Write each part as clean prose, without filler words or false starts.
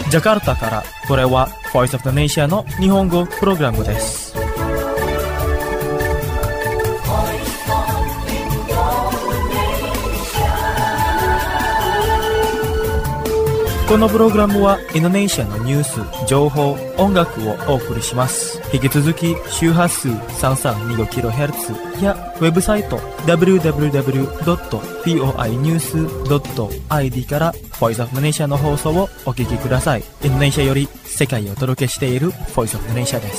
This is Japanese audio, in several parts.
ジャカルタからこれは Voice of the Nation の日本語プログラムです。このプログラムはインドネシアのニュース、情報、音楽をお送りします。引き続き周波数 3325kHz やウェブサイト www.voinews.id から Voice of the Nation の放送をお聞きください。インドネシアより世界をお届けしている Voice of the Nation です。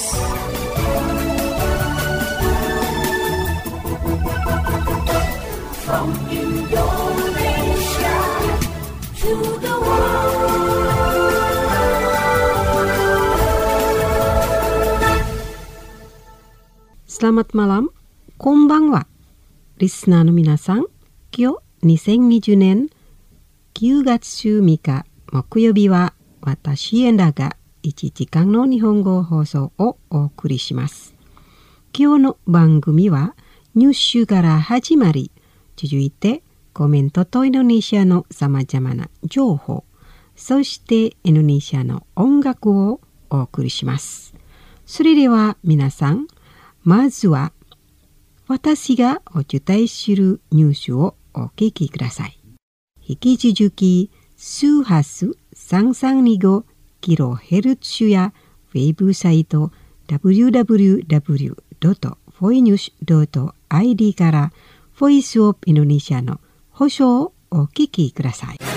Selamat malam, こんばんは。リスナーの皆さん、今日2020年9月3日木曜日は私エンダが1時間の日本語放送をお送りします。今日の番組はニュースから始まり、続いてコメントとインドネシアのさまざまな情報、そしてインドネシアの音楽をお送りします。それでは皆さん、まずは私がお伝えするニュースをお聞きください。引き続き周波数 3325kHz やウェブサイト www.voinews.id からボイスオブインドネシアの放送をお聞きください。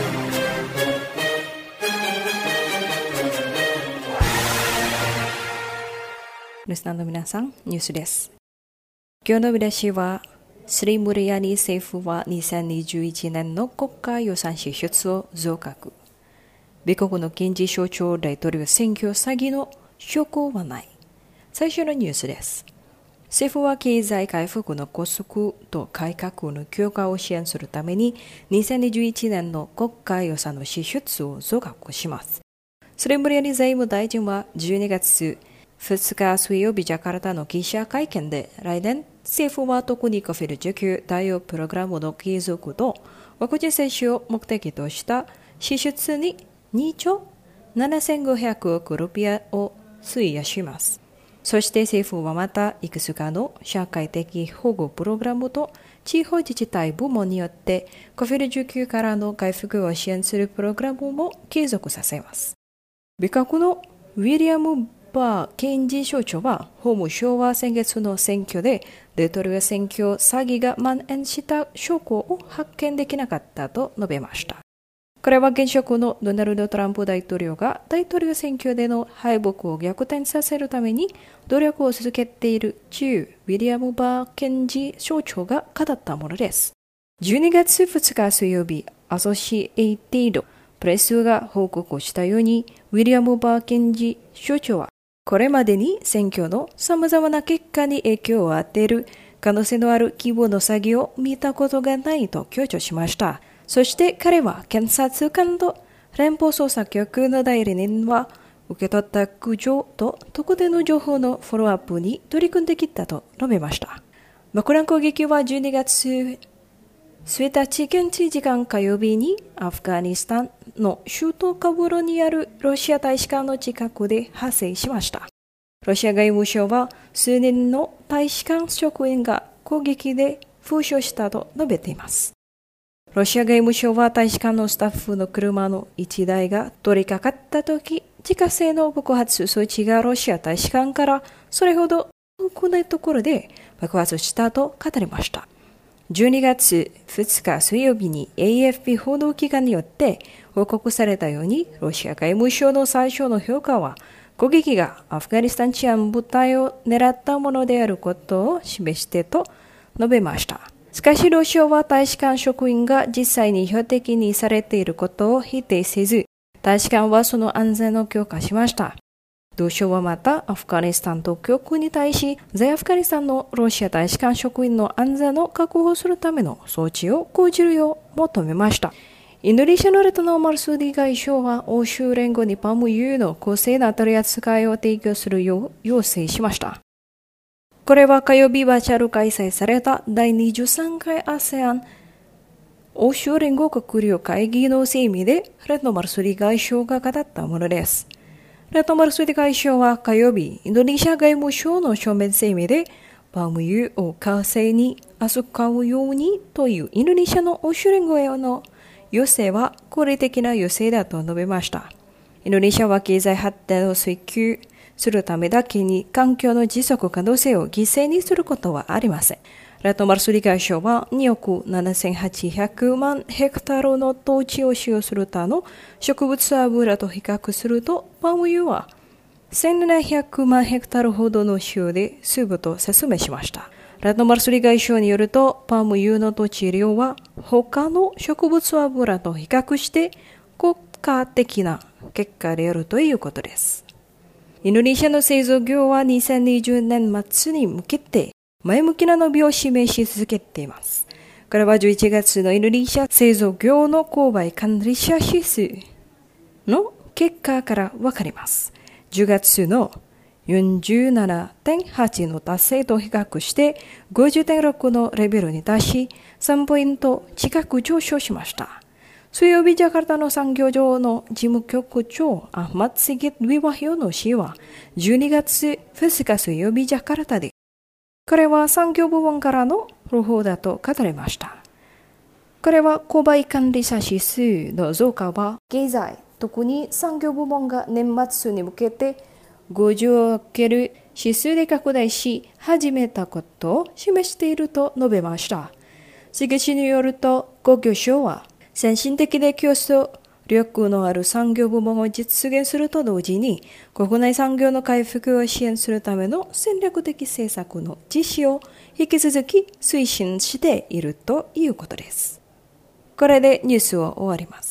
リスナーの皆さん、ニュースです。今日の見出しは、スリムリヤニ政府は2021年の国家予算支出を増額。米国の検事総長大統領選挙詐欺の証拠はない。最初のニュースです。政府は経済回復の加速と改革の強化を支援するために、2021年の国家予算の支出を増額します。スリムリヤニ財務大臣は12月、2日水曜日ジャカルタの記者会見で来年政府は特に COVID 需給対応プログラムの継続とワクチン接種を目的とした支出に2兆7500億ルピアを費やします。そして政府はまたいくつかの社会的保護プログラムと地方自治体部門によって COVID 需給からの回復を支援するプログラムも継続させます。米国のウィリアムバー検事総長は法務省は先月の選挙で大統領選挙詐欺が蔓延した証拠を発見できなかったと述べました。これは現職のドナルド・トランプ大統領が大統領選挙での敗北を逆転させるために努力を続けているウィリアム・バー検事総長が語ったものです。12月2日水曜日、アソシエイティドプレスが報告したように、ウィリアム・バー検事総長はこれまでに選挙の様々な結果に影響を与える可能性のある規模の詐欺を見たことがないと強調しました。そして彼は検察官と連邦捜査局の代理人は受け取った苦情と特定の情報のフォローアップに取り組んできたと述べました。爆弾攻撃は12月1日現地時間火曜日にアフガニスタンの首都カブールにあるロシア大使館の近くで発生しました。ロシア外務省は数人の大使館職員が攻撃で負傷したと述べています。ロシア外務省は大使館のスタッフの車の1台が取り掛かったとき、自家製の爆発装置がロシア大使館からそれほど遠くないところで爆発したと語りました。12月2日水曜日に AFP 報道機関によって報告されたように、ロシア外務省の最初の評価は、攻撃がアフガニスタン治安部隊を狙ったものであることを示してと述べました。しかしロシアは大使館職員が実際に標的にされていることを否定せず、大使館はその安全を強化しました。同省はまたアフガニスタン当局に対し、在アフガニスタンのロシア大使館職員の安全を確保するための措置を講じるよう求めました。インドネシアのレトナ・マルスーディ外相は欧州連合にパム油の公正な取り扱いを提供するよう要請しました。これは火曜日バーチャル開催された第23回ASEAN 欧州連合閣僚会議の声明でレッドマルスリ外相が語ったものです。レッドマルスリ外相は火曜日、インドネシア外務省の書面声明で、パーム油を火星に扱うようにというインドネシアの欧州連合への要請は合理的な要請だと述べました。インドネシアは経済発展を追求するためだけに環境の持続可能性を犠牲にすることはありません。レッドマルスリ外相は2億7800万ヘクタールの土地を使用する他の植物油と比較すると、パーム油は1700万ヘクタールほどの使用で済むと説明しました。レッドマルスリ外相によると、パーム油の土地量は他の植物油と比較して効果的な結果であるということです。インドネシアの製造業は2020年末に向けて前向きな伸びを示し続けています。これは11月のインドネシア製造業の購買管理者指数の結果からわかります。10月の 47.8 の達成と比較して 50.6 のレベルに達し、3ポイント近く上昇しました。水曜日ジャカルタの産業庁の事務局長アフマッド・シギット・ウィワヒョノ氏は12月2日水曜日ジャカルタで、これは産業部門からの情報だと語りました。これは購買管理者指数の増加は経済、特に産業部門が年末に向けて50を受ける指数で拡大し始めたことを示していると述べました。シギ氏によると、工業省は先進的で競争力のある産業部門を実現すると同時に、国内産業の回復を支援するための戦略的政策の実施を引き続き推進しているということです。これでニュースを終わります。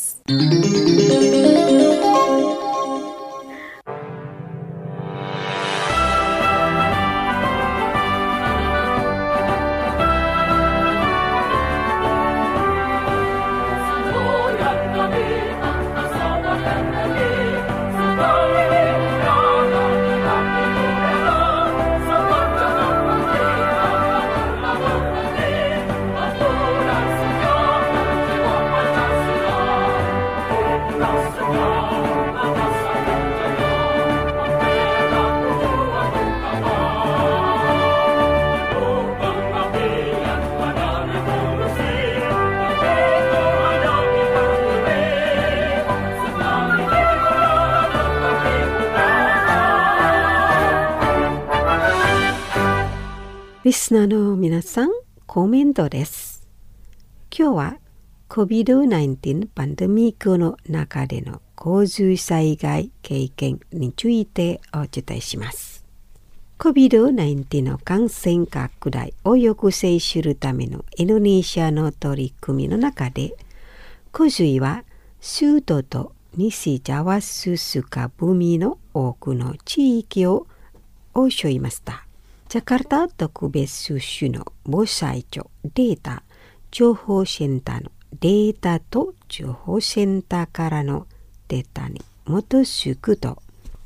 リスナーの皆さん、コメントです。今日は COVID-19 パンデミックの中での洪水災害経験についてお伝えします。COVID-19 の感染拡大を抑制するためのインドネシアの取り組みの中で、洪水は首都と西ジャワススカブの多くの地域を襲いました。ジャカルタ特別市の防災庁データ情報センターのデータと情報センターからのデータに基づくと、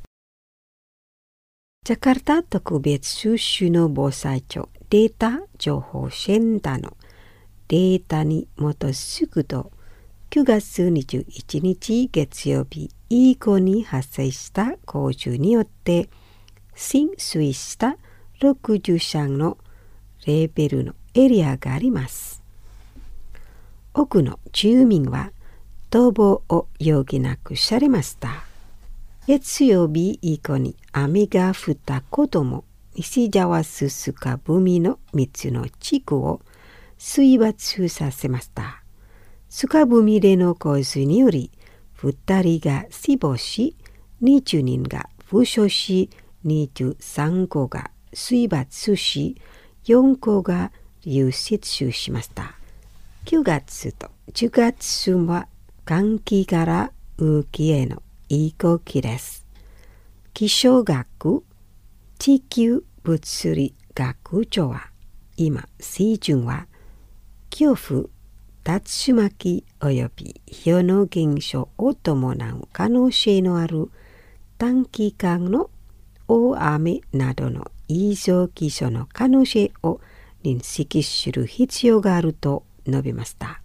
ジャカルタ特別市の防災庁データ情報センターのデータに基づくと、9月21日月曜日以降に発生した洪水によって浸水した63のレベルのエリアがあります。多くの住民は逃亡を余儀なくされました。月曜日以降に雨が降ったことも西ジャワススカブの3つの地区を水没させました。スカブミでの洪水により2人が死亡し、20人が負傷し、23個が水没し、4個が流出しました。9月と10月は寒気から雨季への移行期です。気象学、地球物理学上は今水準は強風、竜巻および氷の現象を伴う可能性のある短期間の大雨などの異常気象の可能性を認識する必要があると述べました。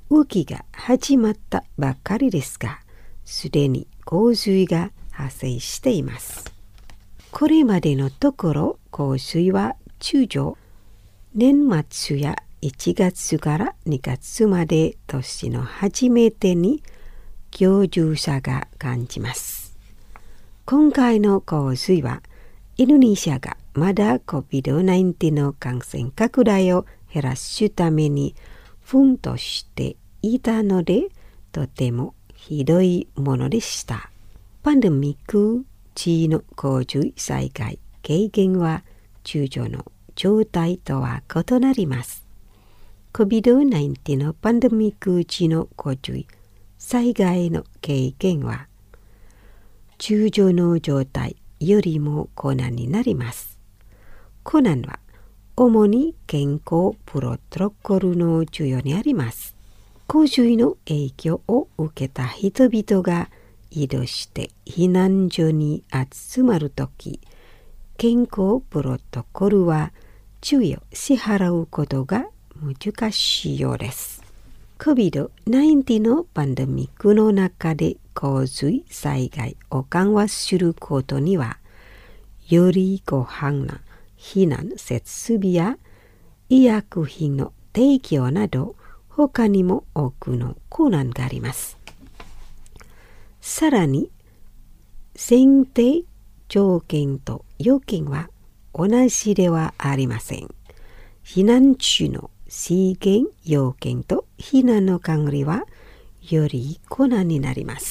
雨季が始まったばかりですが、すでに洪水が発生しています。これまでのところ洪水は通常年末や1月から2月まで年の初めてに強重さが感じます。今回の洪水はインドネシアがまだ COVID-19 の感染拡大を減らすために奮闘していたので、とてもひどいものでした。パンデミック時の洪水災害経験は通常の状態とは異なります。COVID-19 のパンデミック時の洪水災害の経験は通常の状態よりも困難になります。困難は主に健康プロトコルの授与にあります。洪水の影響を受けた人々が移動して避難所に集まるとき、健康プロトコルは注意を支払うことが難しいようです。COVID-19 のパンデミックの中で洪水災害を緩和することには、より広範な避難設備や医薬品の提供など、他にも多くの困難があります。さらに、選定条件と要件は同じではありません。避難中の資源要件と避難の管理はより困難になります。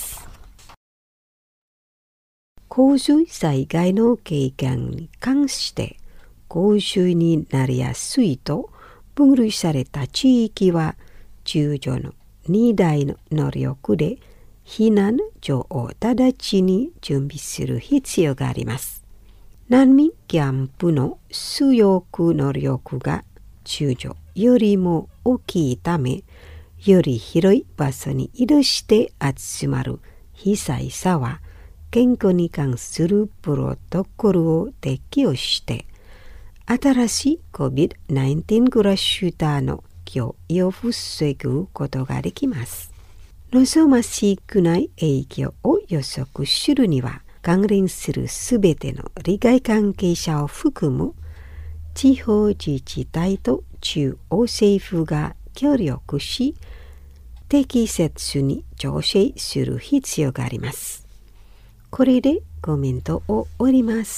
洪水災害の経験に関して、洪水になりやすいと分類された地域は、通常の2台の能力で避難所を直ちに準備する必要があります。難民キャンプの収容能力が通常よりも大きいため、より広い場所に移動して集まる被災者は、健康に関するプロトコルを適用して、新しい COVID-19 クラッシュターの脅威を防ぐことができます。望ましくない影響を予測するには、関連するすべての利害関係者を含む地方自治体と中央政府が協力し、適切に調整する必要があります。これでコメントを終わります。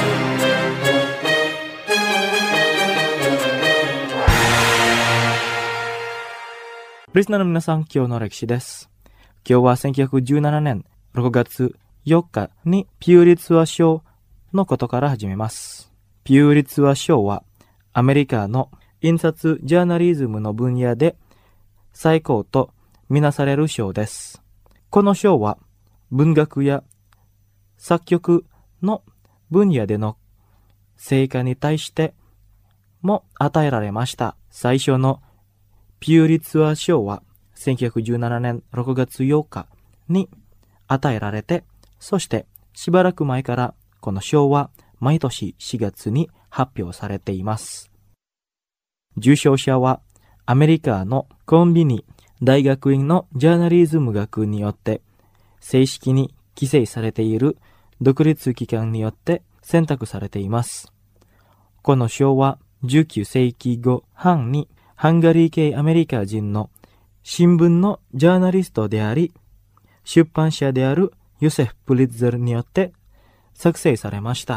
リスナーの皆さん、今日の歴史です。今日は1917年6月4日にピューリツァー賞のことから始めます。ピューリツァー賞はアメリカの印刷ジャーナリズムの分野で最高とみなされる賞です。この賞は文学や作曲の分野での成果に対しても与えられました。最初のピューリツァー賞は1917年6月8日に与えられて、そしてしばらく前からこの賞は毎年4月に発表されています。受賞者はアメリカのコンビニ大学院のジャーナリズム学によって正式に規制されている独立機関によって選択されています。この賞は19世紀後半にハンガリー系アメリカ人の新聞のジャーナリストであり、出版社であるヨセフ・プリッツェルによって作成されました。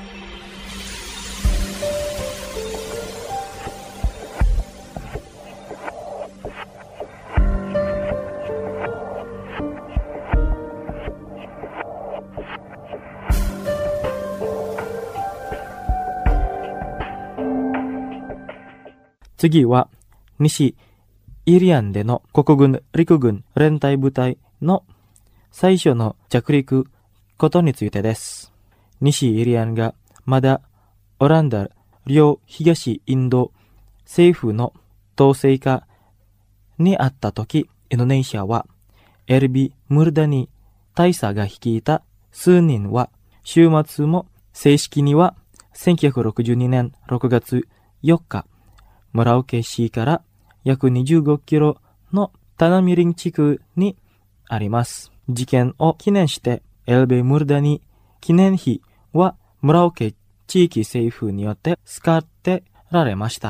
次は西イリアンでの国軍陸軍連隊部隊の最初の着陸ことについてです。西イリアンがまだオランダ両東インド政府の統制下にあった時、インドネシアはエルビ・ムルダニ大佐が率いた数人は週末も正式には1962年6月4日、村岡市から約25キロのタナミリン地区にあります。事件を記念してエルベムルダニ記念碑はムラオケ地域政府によって使ってられました。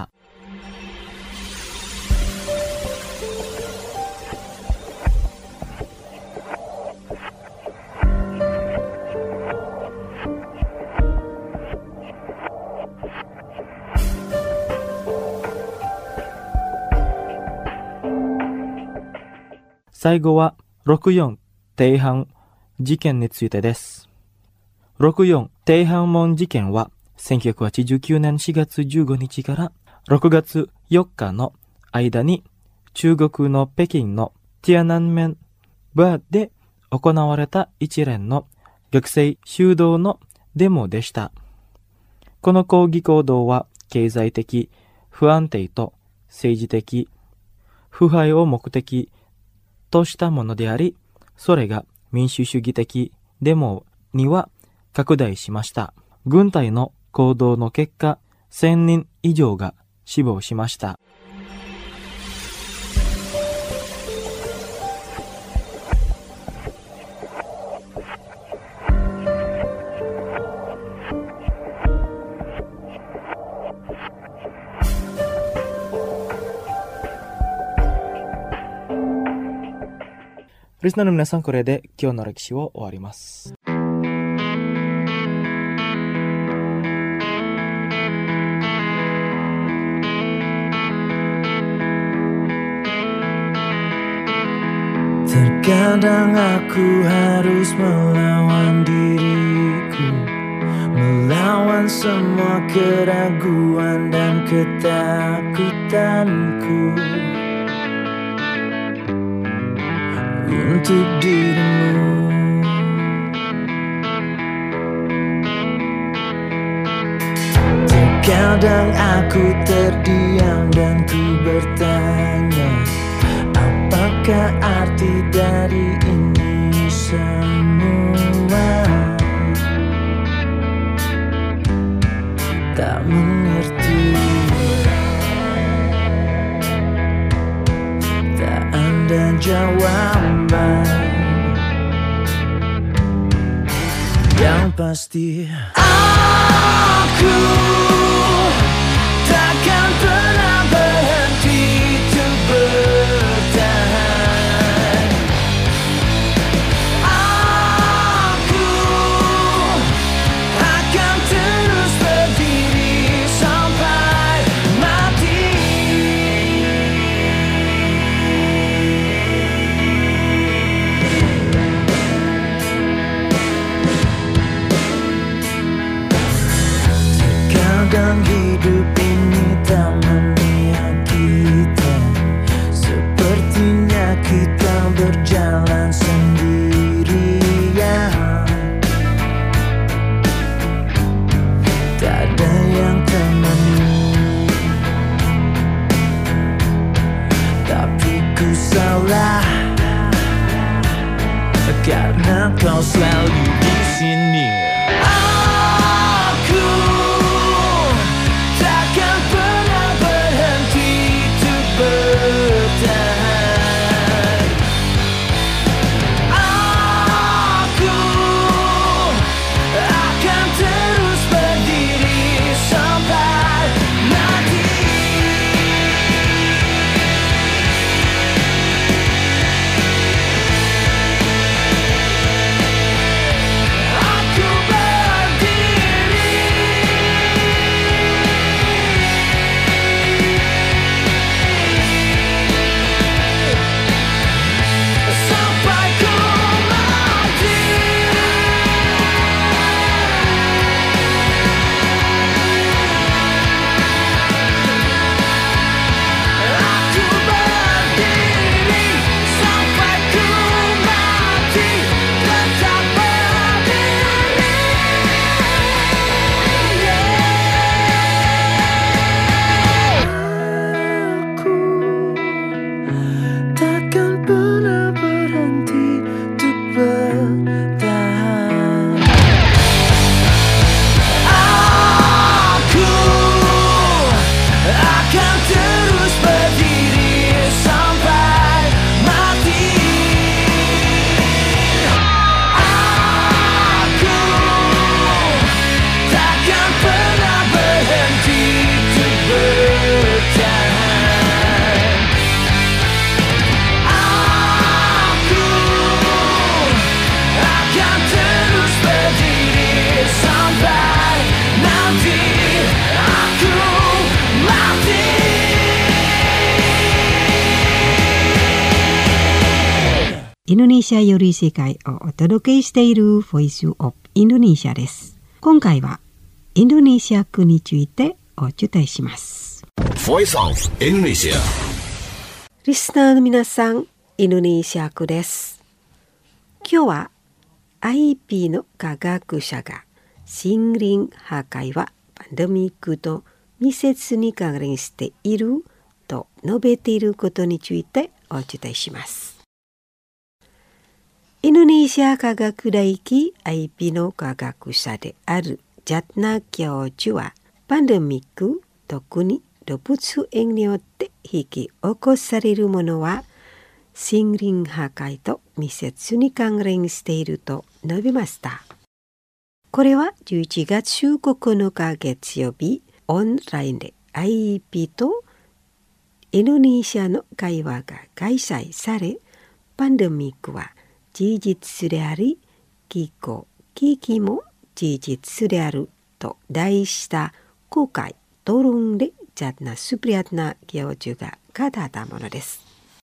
最後は64定藩事件についてです。64定藩門事件は1989年4月15日から6月4日の間に中国の北京のティアナンメンバーで行われた一連の学生修道のデモでした。この抗議行動は経済的不安定と政治的腐敗を目的としたものであり、それが民主主義的デモには拡大しました。軍隊の行動の結果、1000人以上が死亡しました。リスナーの皆さん、これで今日の歴史を終わります。 Terkadang aku harus melawan diriku, melawan semua keraguan dan ketakutanku untuk dirimu. Terkadang aku terdiam dan ku bertanya, apakah arti dari ini semua? Tak mengerti, tak ada jawaban. Yang pasti aku takkan pernah berhenti untuk bertahan. Aku akan terus berdiri sampai mati. Terkadang インドネシアより世界をお届けしているボイスオブインドネシアです。今回はインドネシア語についてお伝えします。 Voice of Indonesia。 リスナーの皆さん、インドネシア語です。今日は IP の科学者が森林破壊はパンデミックと密接に関連していると述べていることについてお伝えします。インドネシア科学大学 IP の科学者であるジャッナ教授は、パンデミック、特に動物園によって引き起こされるものは森林破壊と密接に関連していると述べました。これは11月9日月曜日、オンラインで IP とインドネシアの会話が開催され、パンデミックは事実であり、気候危機も事実であると題した公開討論でジャッナ・スプリヤトナ教授が語ったものです。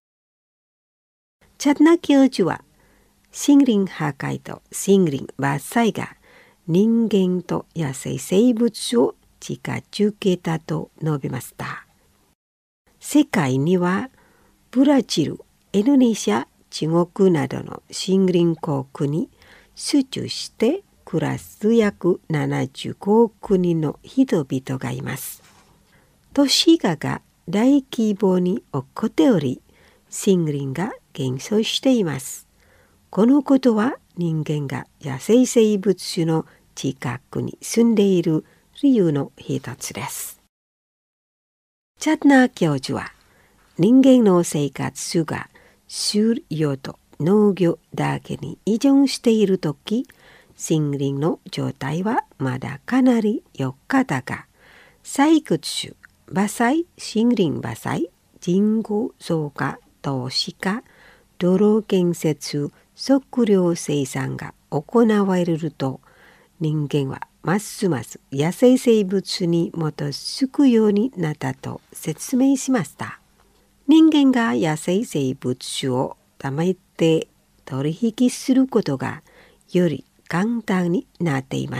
ジャッナ教授は、森林破壊と森林伐採が人間と野生生物を近づけたと述べました。世界にはブラジル、インドネシア、中国などの森林国に集中して暮らす約75億人の人々がいます。都市化が大規模に起こっており、森林が減少しています。このことは人間が野生生物の近くに住んでいる理由の一つです。チャッナー教授は、人間の生活が狩猟と農業だけに依存しているとき、森林の状態はまだかなり良かったが、採掘、伐採、森林伐採、人口増加、都市化、道路建設、食料生産が行われると、人間はますます野生生物に基づくようになったと説明しました。人間が野生生物を黙って取引することがより簡単になっています。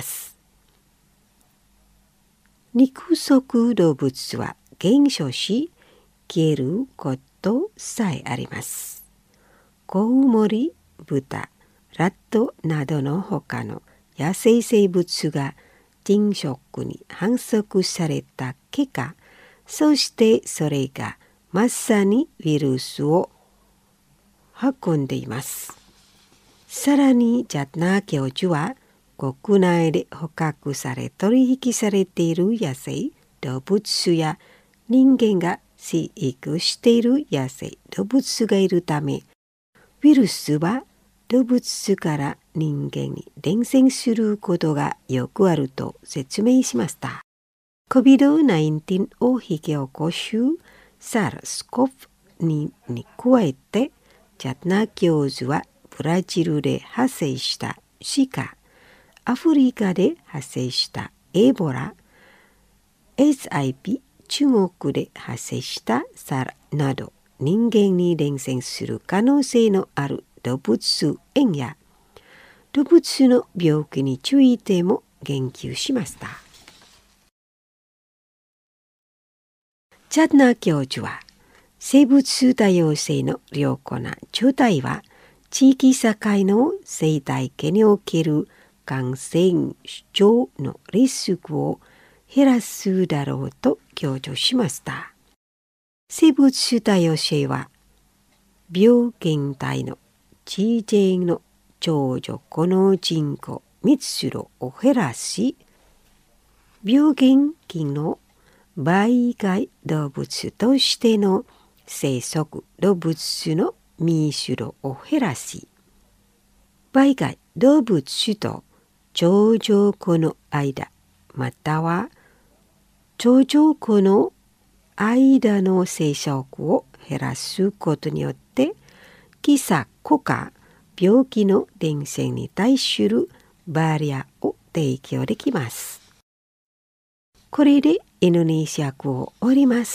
肉食動物は減少し消えることさえあります。コウモリ、豚、ラットなどの他の野生生物が人食に繁殖された結果、そしてそれがまさにウイルスを運んでいます。さらにジャッナー教授は、国内で捕獲され取引されている野生動物や人間が飼育している野生動物がいるため、ウイルスは動物から人間に伝染することがよくあると説明しました。COVID-19 を引き起こす SARS-CoV-2 に加えて、ジャッナー教授はブラジルで発生したシカ、アフリカで発生したエボラ、SIP、中国で発生したサルなど、人間に伝染する可能性のある動物園や動物の病気についても言及しました。チャッナー教授は、生物多様性の良好な状態は地域社会の生態系における感染症のリスクを減らすだろうと強調しました。生物多様性は病原体の自然の長女この人口密度を減らし、病原菌の媒介動物としての生息動物の密度を減らし、媒介動物と長女子の間、または長女子の間の生息を減らすことによって、寄作か病気の伝染に対するバリアを提供できます。これでインドネシア語を終わります。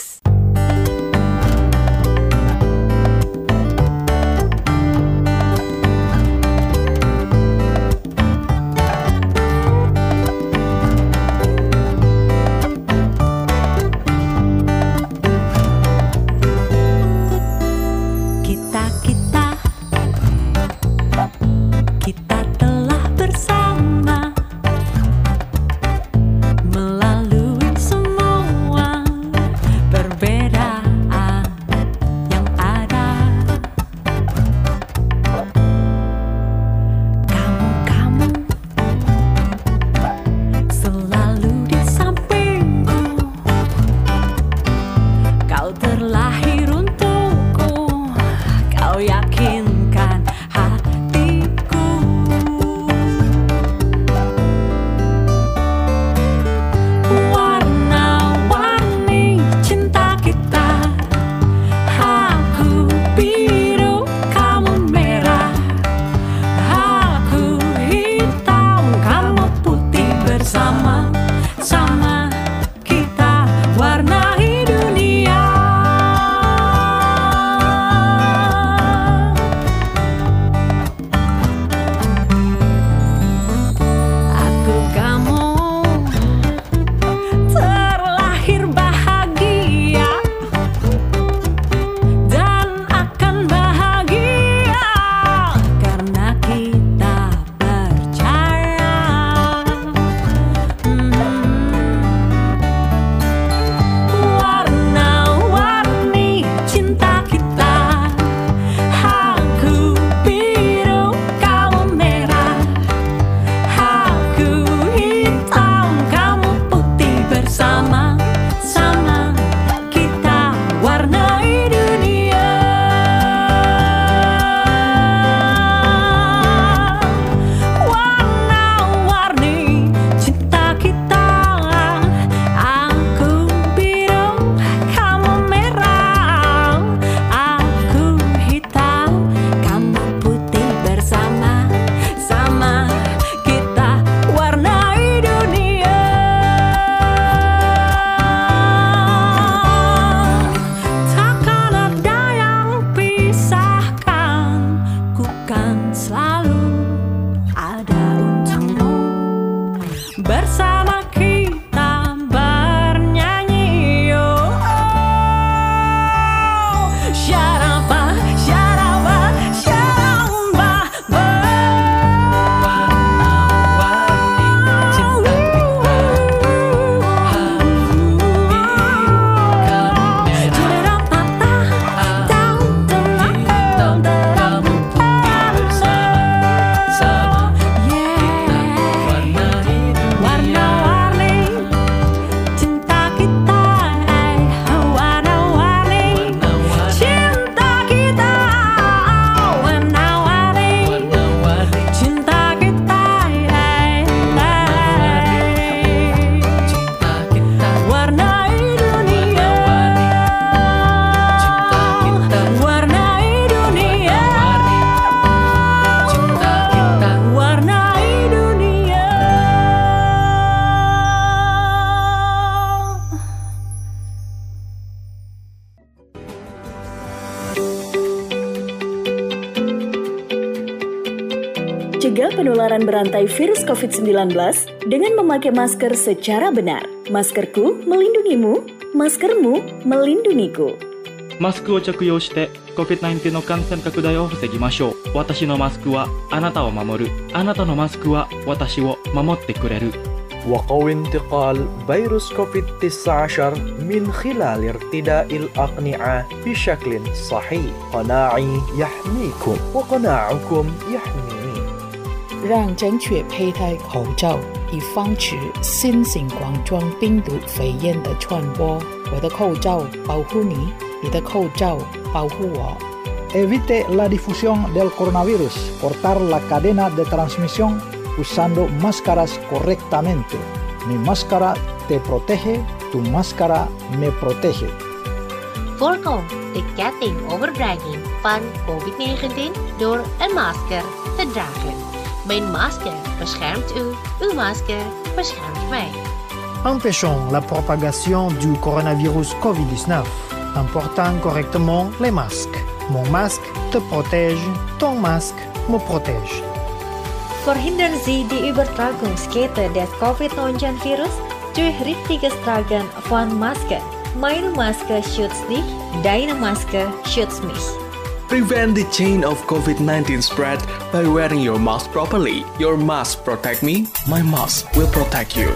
mencegah penularan berantai virus COVID-19 dengan memakai masker secara benar. Maskerku melindungimu, maskermu melindungiku. マスクを着用して COVID-19 の感染拡大を防ぎましょう。私のマスクはあなたを守る。あなたのマスクは私を守ってくれる。 وقوي انتقال فيروس كوفيد-19 من خلال ارتداء الأقنعة بشكل صحيح. قناعي يحميكم وقناعكم يحميني. 让正确佩戴口罩，以防止新型冠状病毒肺炎的传播。我的口罩保护你，你的口罩保护我。 Evite la difusión del coronavirus. Cortar la cadena de transmisión usando máscaras correctamente. Mi máscara te protege, tu máscara me protege. Voorkom de ketting overdraging van COVID-19 door een masker te dragen. Mijn masker beschermt u, uw masker beschermt mij. Empêchons la propagation du coronavirus COVID-19 en portant correctement les masques. Mon masque te protège, ton masque me protège. Verhindern Sie die Übertragungskette des Covid-19-Virus durch richtiges Tragen von Masken. Meine Maske schützt dich, deine Maske schützt mich. Prevent the chain of COVID-19 spread by wearing your mask properly. Your mask protect me, my mask will protect you.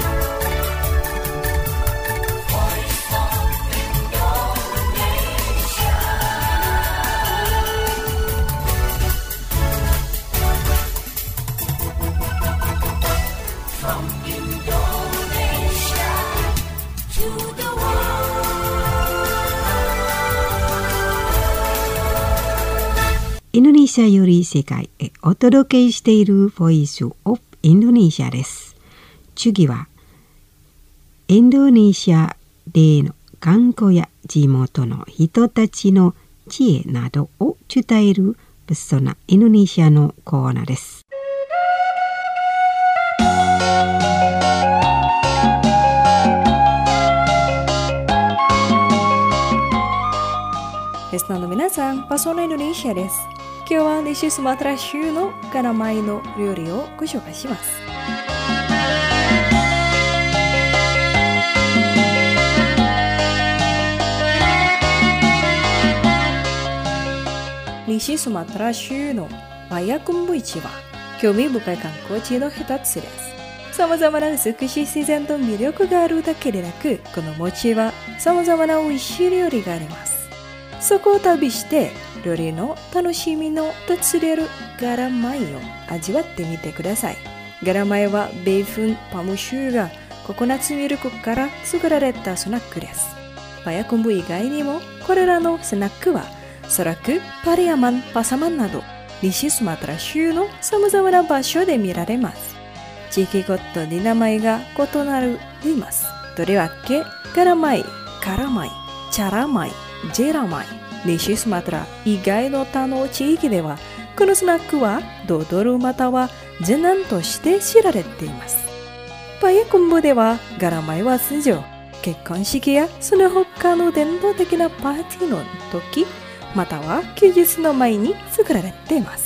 Indonesia より世界へお届けしているボイスオブインドネシアです。次はインドネシアでの観光や地元の人たちの知恵などを伝えるブソナインドネシアのコーナーです。 リスナーの皆さん、パソナインドネシアです。今日は西スマトラ州のカラマイの料理をご紹介します。西スマトラ州のパヤクンブ市は興味深い観光地の一つです。さまざまな美しい自然と魅力があるだけでなく、この町はさまざまな美味しい料理があります。そこを旅して料理の楽しみの訪れるガラマイを味わってみてください。ガラマイはベーフン、パムシュガー、ココナッツミルクから作られたスナックです。パヤクンブ以外にもこれらのスナックはソラク、パリアマン、パサマンなど西スマトラ州のさまざまな場所で見られます。地域ごとに名前が異なります。とりわけガラマイ、カラマイ、チャラマイ、ジェラマイ、西スマトラ以外の他の地域ではこのスナックはドドルまたはゼナンとして知られています。パヤクンブではガラマイは通常結婚式やその他の伝統的なパーティーの時または休日の前に作られています。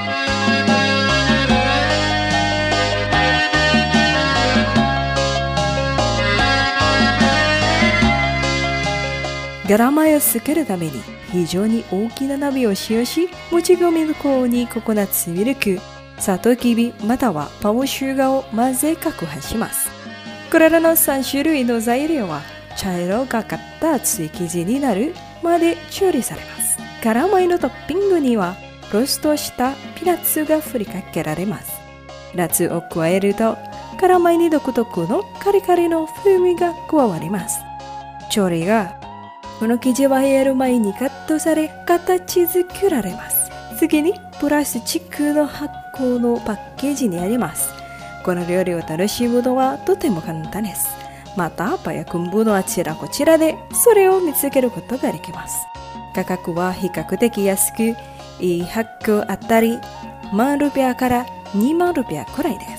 ガラマイを作るために非常に大きな鍋を使用し、もち米の方にココナッツミルク、サトウキビまたはパムシュガーを混ぜ攪拌します。これらの3種類の材料は茶色がかった厚い生地になるまで調理されます。ガラマイのトッピングにはローストしたピーナッツが振りかけられます。ナッツを加えるとガラマイに独特のカリカリの風味が加わります。調理がこの生地は冷える前にカットされ形作られます。次にプラスチックの発酵のパッケージにあります。この料理を楽しむのはとても簡単です。またパヤクンブのあちらこちらでそれを見つけることができます。価格は比較的安く、1個あたり万ルピアから2万ルピアくらいです。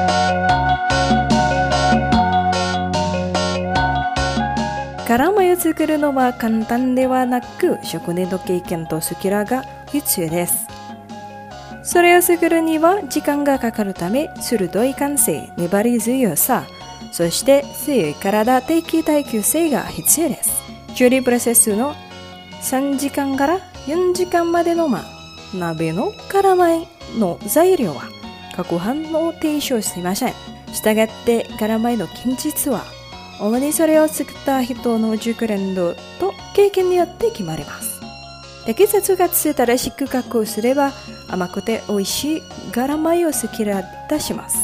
ガラマイを作作るのは簡単ではなく、職人の経験とスキルが必要です。それを作るには時間がかかるため、鋭い感性、粘り強さ、そして強い体、適耐久性が必要です。調理プロセスの3時間から4時間までの鍋の辛米の材料は攪拌を提唱していません。したがって辛米の近日は主にそれを作った人の熟練度と経験によって決まります。適切かつ正しく加工すれば甘くて美味しい辛米を作り出します。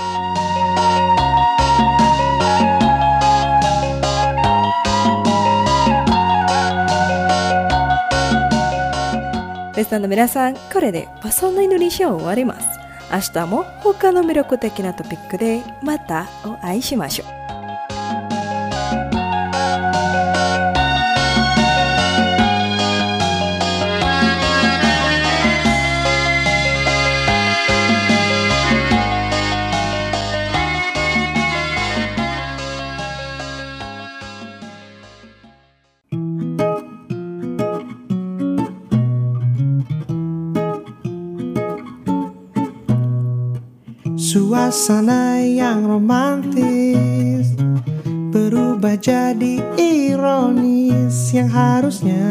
リスナーの皆さん、これでパソンのインドネシアを終わります。明日も他の魅力的なトピックでまたお会いしましょう。 Suasana yang romantis berubah jadi ironis, yang harusnya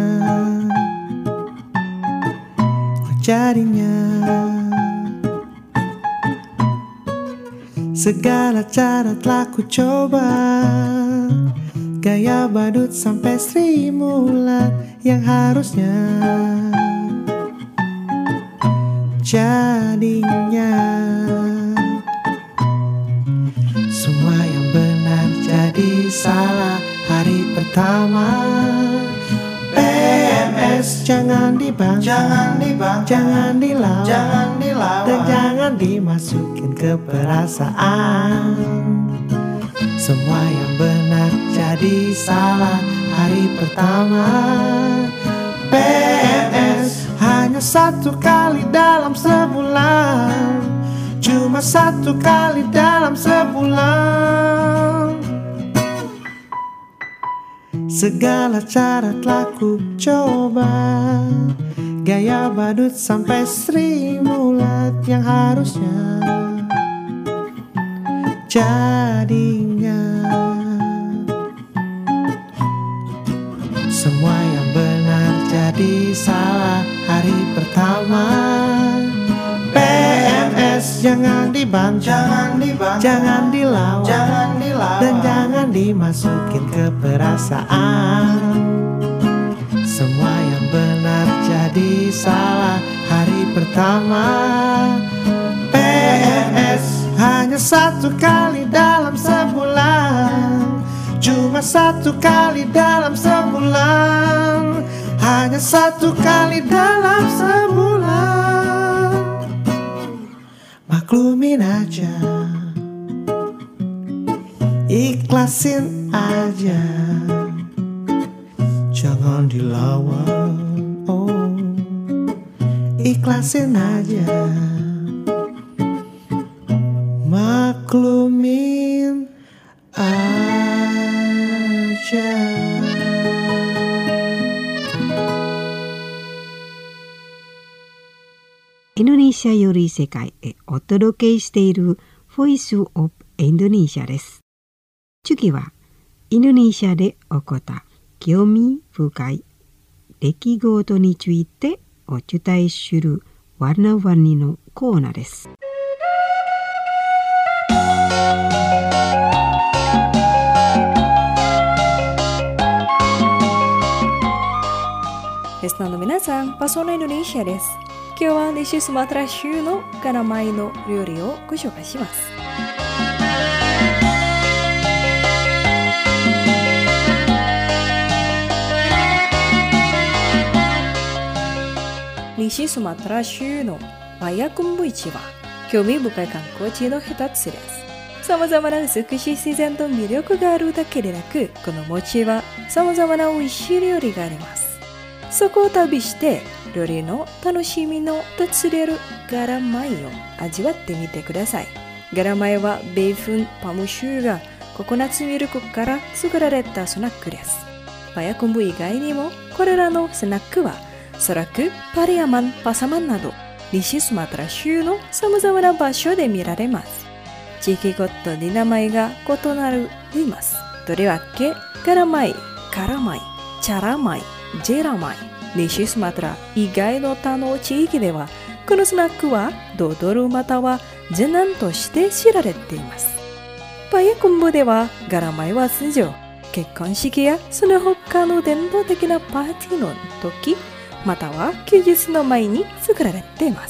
jadinya. Segala cara telah ku coba, gaya badut sampai Sri Mulat, yang harusnya jadinya. Semua yang benar jadi salah hari pertama. PMS jangan dibang, jangan dilawan, dan jangan dimasukin ke perasaan. Semua yang benar jadi salah hari pertama. PMS hanya satu kali dalam sebulan, cuma satu kali dalam sebulan. Segala cara telah ku coba, gaya badut sampai Sri Mulat, yang harusnya jadinya. Semua yang benar jadi salah hari pertama. PMS jangan dibang, jangan dilawan, dan jangan dimasukin ke perasaan. Semua yang benar jadi salah hari pertama. PMS hanya satu kali dalam sebulan, cuma satu kali dalam sebulan, hanya satu kali dalam sebulan. Maklumin aja, ikhlasin aja, jangan dilawan. Oh, ikhlasin aja, maklumin aja. Indonesia より世界へお届けしているボイスオブインドネシアです。次はインドネシアで起こった興味深い出来事についてお伝えするワナワニのコーナーです。 リスナーの皆さん、パソナインドネシアです。今日は西スマトラ州の辛米の料理をご紹介します。西スマトラ州のパヤクンブ市は興味深い観光地の一つです。様々な美しい自然と魅力があるだけでなく、この町は様々な美味しい料理があります。そこを旅して料理の楽しみの訪れるガラ米を味わってみてください。ガラ米はベーフン、パムシュガー、ココナッツミルクから作られたスナックです。 パヤクンブ以外にもこれらのスナックはソラク、パリアマン、パサマンなど西スマトラ州のさまざまな場所で見られます。地域ごとに名前が異なります。とりわけガラマイ、カラマイ、チャラマイ、ジェラマイ、西スマトラ以外の他の地域ではこのスナックはドドルまたはジェナンとして知られています。パヤクンブではガラマイは通常結婚式やその他の伝統的なパーティーの時または休日の前に作られています。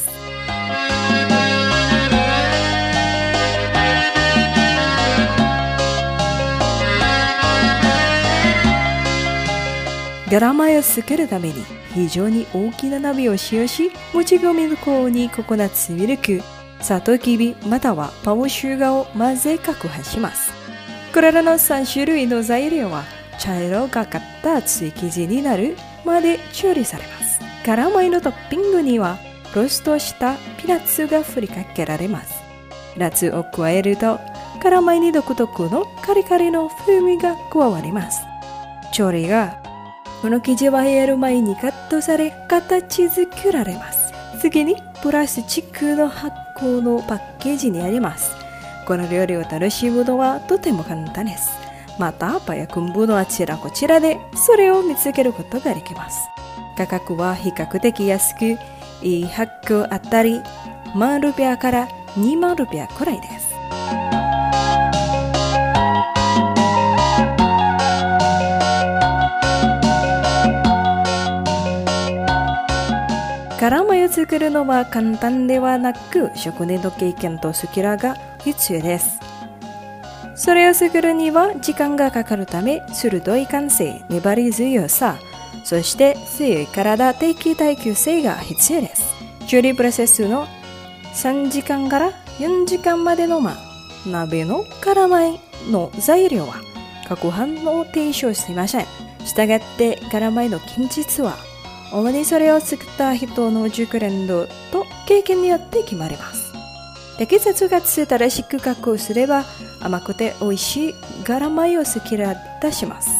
ガラマイを作るために非常に大きな鍋を使用し、もち米の粉にココナッツミルク、サトウキビまたはパオシュガを混ぜ攪拌します。これらの3種類の材料は茶色がかった厚い生地になるまで調理されます。ガラマイのトッピングにはローストしたピーナッツが振りかけられます。ピーナッツを加えるとガラマイに独特のカリカリの風味が加わります。調理がこの生地は冷える前にカットされ形作られます。次にプラスチックの発酵のパッケージにあります。この料理を楽しむのはとても簡単です。またパヤクンブのあちらこちらでそれを見つけることができます。価格は比較的安く、1個あたり1,000ルピアから2,000ルピアくらいです。ガラマイを作るのは簡単ではなく、職人の経験とスキルが必要です。それを作るには時間がかかるため、鋭い感性、粘り強さ、そして強い体、適耐久性が必要です。調理プロセスの3時間から4時間までの鍋のガラマイの材料は各班を提唱していません。したがってガラマイの近日は主にそれを作った人の熟練度と経験によって決まります。適切かつ正しく加工すれば甘くて美味しいガラマイを作り出します。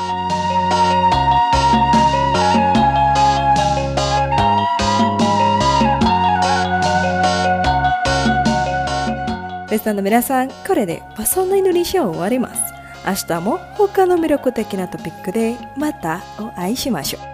リスナーの皆さん、これでパソのインドネシアを終わります。明日も他の魅力的なトピックでまたお会いしましょう。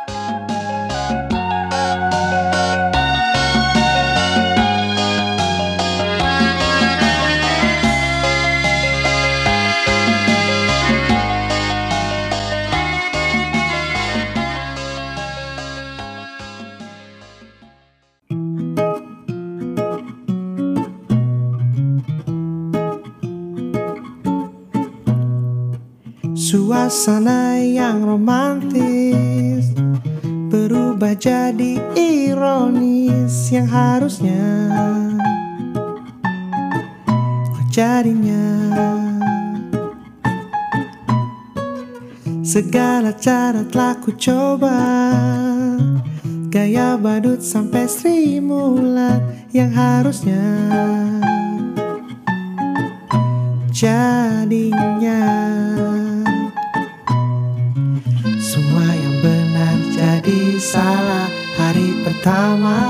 Suasana yang romantis berubah jadi ironis yang harusnya terjadinya. Segala cara telah ku coba, gaya badut sampai Sri Mulat yang harusnya jadinya. Semua yang benar jadi salah hari pertama.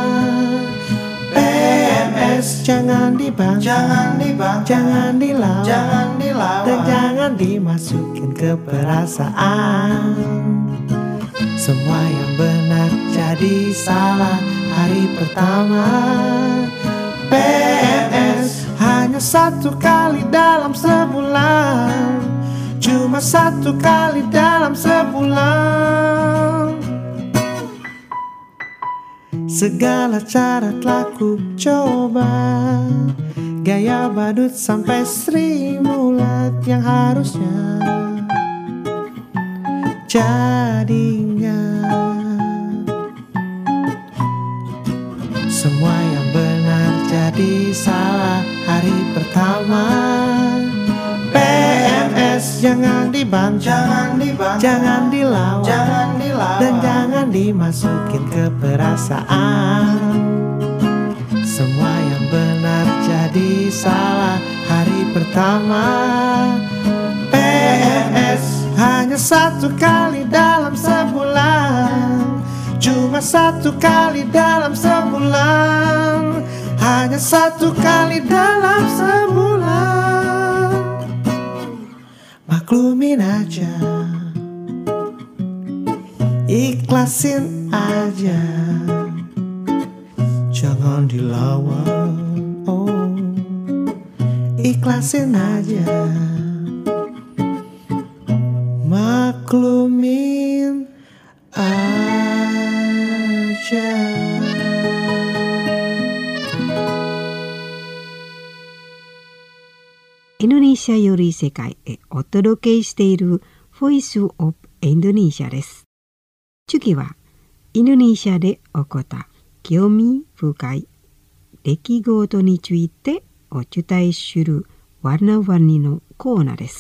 PMS jangan dibang, jangan dilawan, dan jangan dimasukin ke perasaan. Semua yang benar jadi salah hari pertama. PMS hanya satu kali dalam sebulan, cuma satu kali dalam sebulan. Segala cara telah ku coba, gaya badut sampai Sri Mulat yang harusnya jadinya. Semua yang benar jadi salah hari pertama. PMS jangan dibang, jangan dilawan, dan jangan dimasukin ke perasaan. Semua yang benar jadi salah hari pertama. PMS hanya hanya 1 kali dalam sebulan, cuma 1 kali dalam sebulan, hanya 1 kali dalam sebulan. Maklumin aja, ikhlasin aja, jangan dilawan. Oh, ikhlasin aja, maklumin aja. Indonesia より世界へお届けしているボイスオブインドネシアです。次はインドネシアで起こった興味深い出来事についてお伝えするワナワニのコーナーです。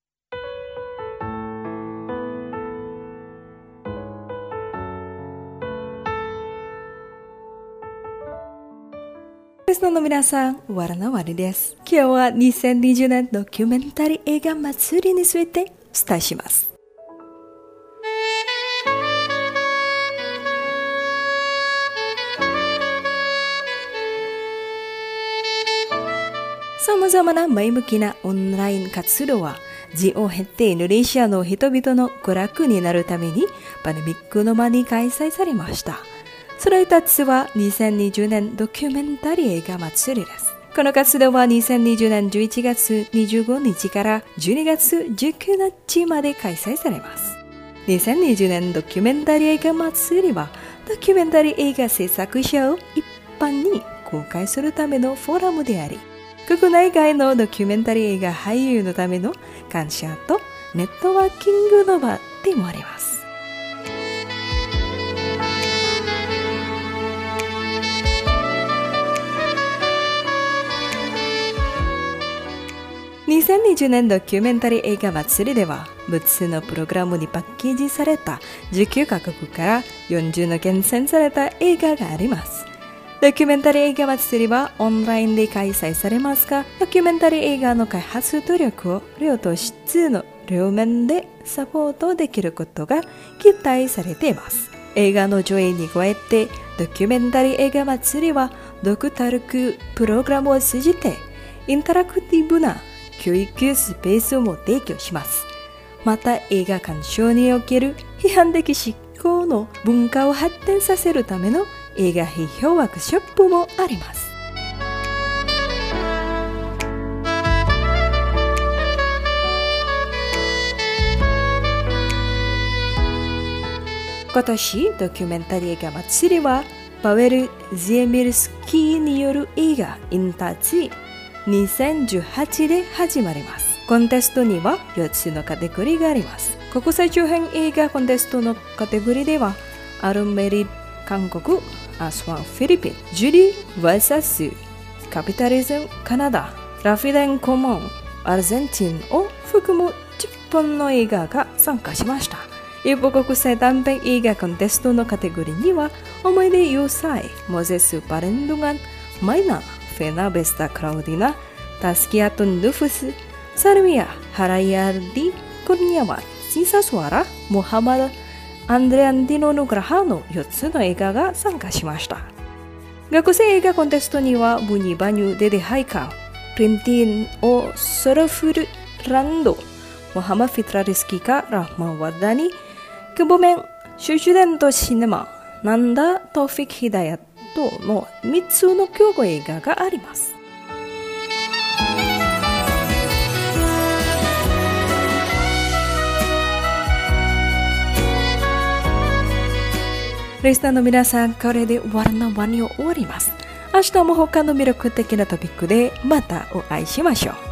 リスナーの皆さん、ワナワニです。今日は2020年ドキュメンタリー映画祭りについてお伝えします。さまざまな前向きなオンライン活動は、時を経ってインドネシアの人々の娯楽になるためにパンデミックの間に開催されました。その一つは2020年ドキュメンタリー映画祭りです。この活動は2020年11月25日から12月19日まで開催されます。2020年ドキュメンタリー映画祭りは、ドキュメンタリー映画制作者を一般に公開するためのフォーラムであり、国内外のドキュメンタリー映画俳優のための感謝とネットワーキングの場でもあります。2020年ドキュメンタリー映画祭りでは、6つのプログラムにパッケージされた19カ国から40の厳選された映画があります。ドキュメンタリー映画祭りはオンラインで開催されますが、ドキュメンタリー映画の開発努力を量と質の両面でサポートできることが期待されています。映画の上映に加えて、ドキュメンタリー映画祭りはドクタルクプログラムを通じてインタラクティブな教育スペースも提供します。また映画鑑賞における批判的思考の文化を発展させるための映画批評ワークショップもあります。今年ドキュメンタリー映画祭りはパウエル・ゼエミルスキーによる映画インタッチ2018で始まります。コンテストには4つのカテゴリーがあります。国際長編映画コンテストのカテゴリーでは、アルメリ韓国、アスワンフィリピン、ジュリー vs カピタリズムカナダ、ラフィデンコモンアルゼンチンを含む10本の映画が参加しました。一方、国際短編映画コンテストのカテゴリーには、思い出ユーサイ、モゼス・パレンドガン、マイナ、フェナ・ベスタ・クラウディナ、タスキアトン・ルフス、サルミア、ハライアルディ、コルニアワ、シーサスワラ、モハマド、アンドレアンディノ・ヌグラハの4つの映画が参加しました。学生映画コンテストには、ブニ・バニュ・デデ・ハイカ、プリンティン・オ・ソロフル・ランド、モハマ・フィトラ・リスキカ・ラフマン・ワダニ、クボメン、シュシュデント・シネマ、ナンダ・トフィク・ヒダヤトの3つの競合映画があります。リスナーの皆さん、これでワナワニを終わります。明日も他の魅力的なトピックでまたお会いしましょう。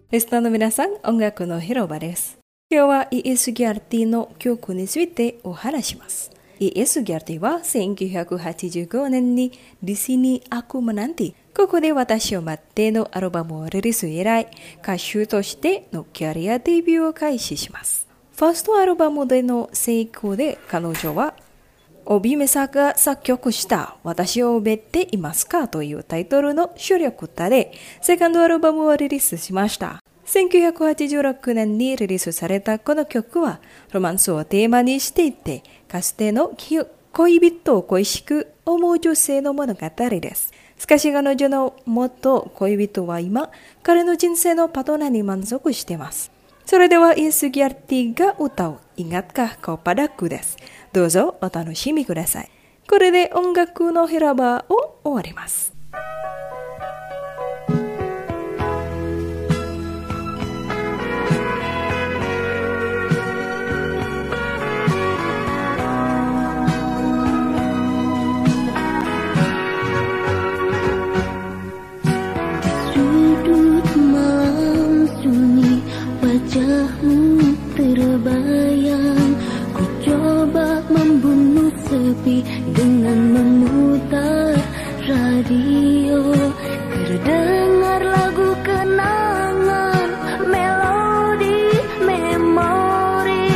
リスナーの皆さん、音楽の広場です。今日は E.S. ギャルティの曲についてお話します。E.S. ギャルティは1985年にDi Sini Aku Menanti、ここで私を待ってのアルバムをリリース以来、歌手としてのキャリアデビューを開始します。ファーストアルバムでの成功で彼女は、帯目さが作曲した私を覚えていますかというタイトルの主力歌で、セカンドアルバムをリリースしました。1986年にリリースされたこの曲は、ロマンスをテーマにしていて、かつての恋人を恋しく思う女性の物語です。しかし彼女の元恋人は今、彼の人生のパートナーに満足しています。それではE.S. ギャルティが歌うIngatkah Kau Padakuです。どうぞお楽しみください。これで音楽の広場を終わります。 Wajahmu terbayang, ku coba membunuh sepi dengan memutar radio. Terdengar lagu kenangan, melodi memori,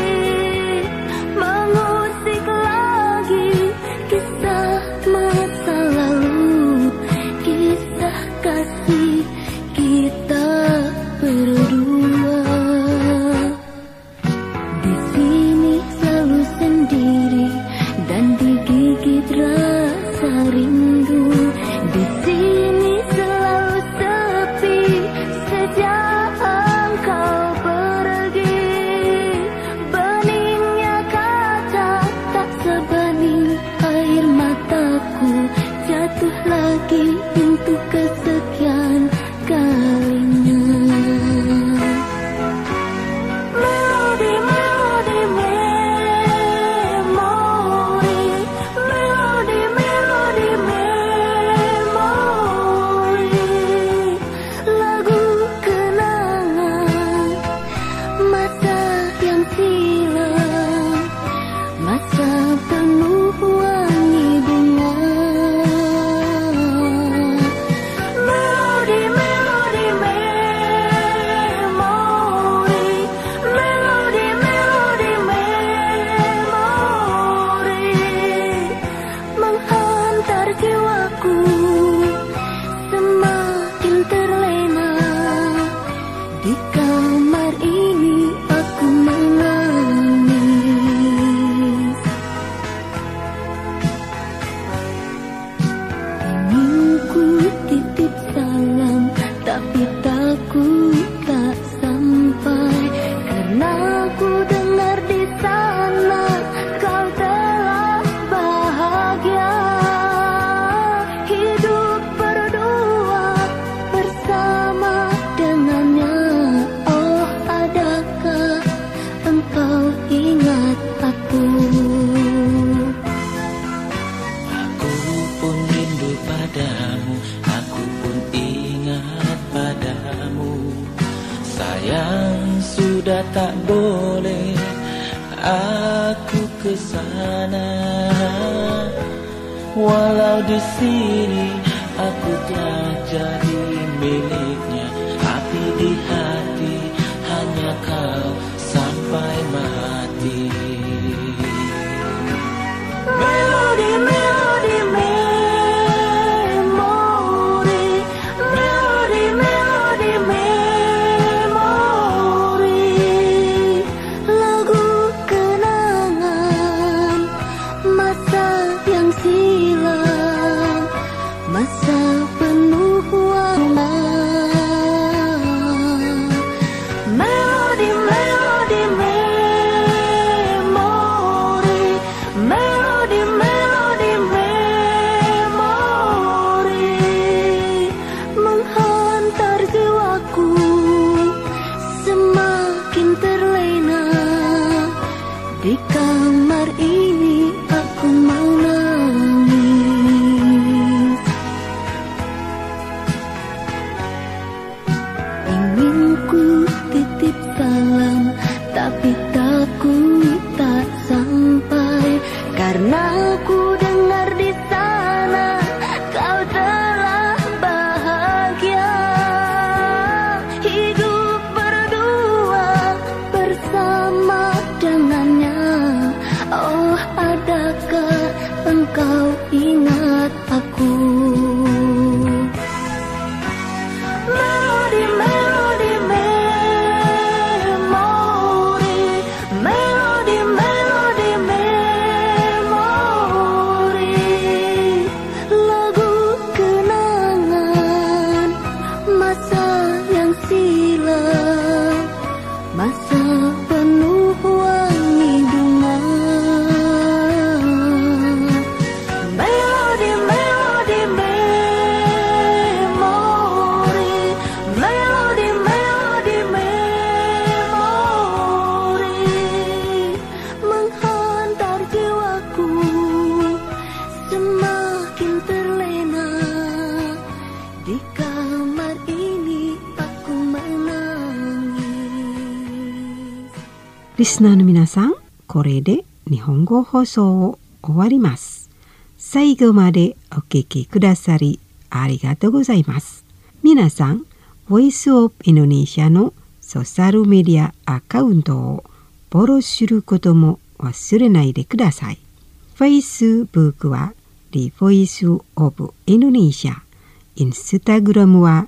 mengusik lagi kisah masa lalu, kisah kasih kita berdua. Dan digigit rasa rindu, di sini selalu sepi sejak engkau pergi. Beningnya kata tak sebanding air mataku, jatuh lagi untuk kesekian kalinya. Sudah tak boleh aku kesana, walau di sini aku telah jadi miliknya, tapi di hati hanya kau sampai mati. Melodi, melodi, memori, melodi, melodi, di kamar ini aku menangis. Karena ku dengar di sana kau telah bahagia, hidup berdua bersama dengannya. Oh, adakah engkau ingat aku? Melodi, melodi, memori, melodi, melodi, memori, lagu kenangan masa yang silam, masa penuh wangi bunga. Melodi, melodi, memori, melodi, melodi, memori, menghantar jiwaku semakin terlena. Di kamar ini aku menangis. リスナーの皆さん、これで日本語放送を終わります。最後までお聞きくださりありがとうございます。皆さん、Voice of Indonesia のソーシャルメディアアカウントをフォローすることも忘れないでください。Facebook は The Voice of Indonesia、Instagram は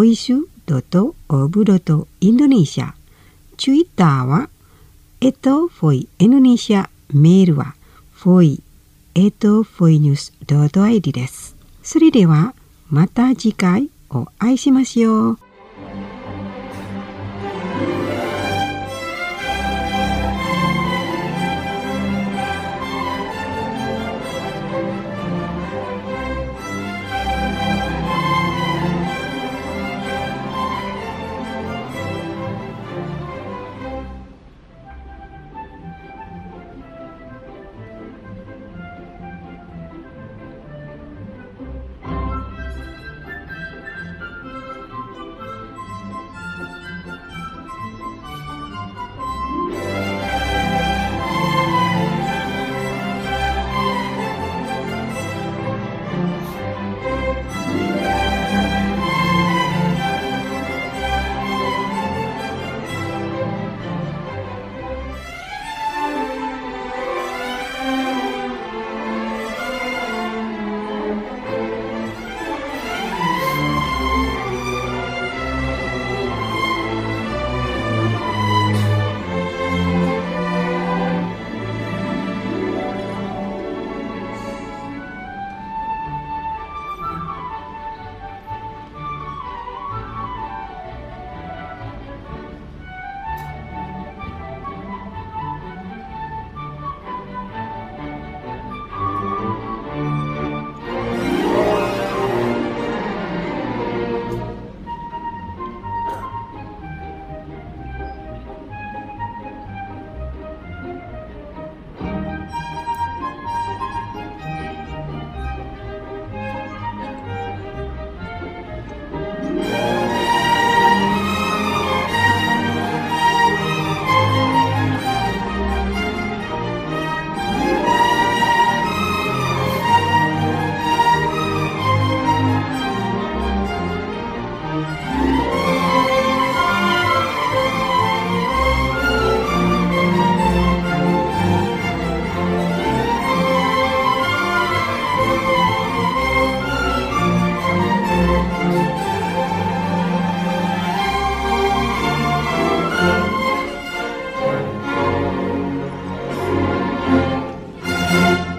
voice.of.indonesia、Twitter は@voindonesia、メールは voi@voinews.id です。それではまた次回お会いしましょう。